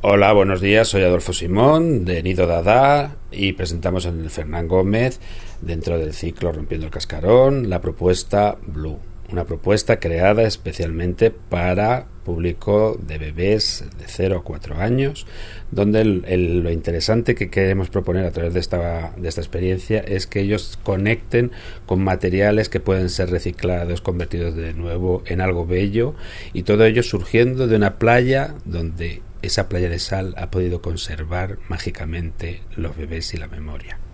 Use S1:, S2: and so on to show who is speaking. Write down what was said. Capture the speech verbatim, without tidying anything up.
S1: Hola, buenos días, soy Adolfo Simón de Nido Dada y presentamos en el Fernán Gómez, dentro del ciclo Rompiendo el Cascarón, la propuesta Blue, una propuesta creada especialmente para público de bebés de cero a cuatro años, donde el, el, lo interesante que queremos proponer a través de esta, de esta experiencia es que ellos conecten con materiales que pueden ser reciclados, convertidos de nuevo en algo bello, y todo ello surgiendo de una playa donde esa playa de sal ha podido conservar mágicamente los bebés y la memoria.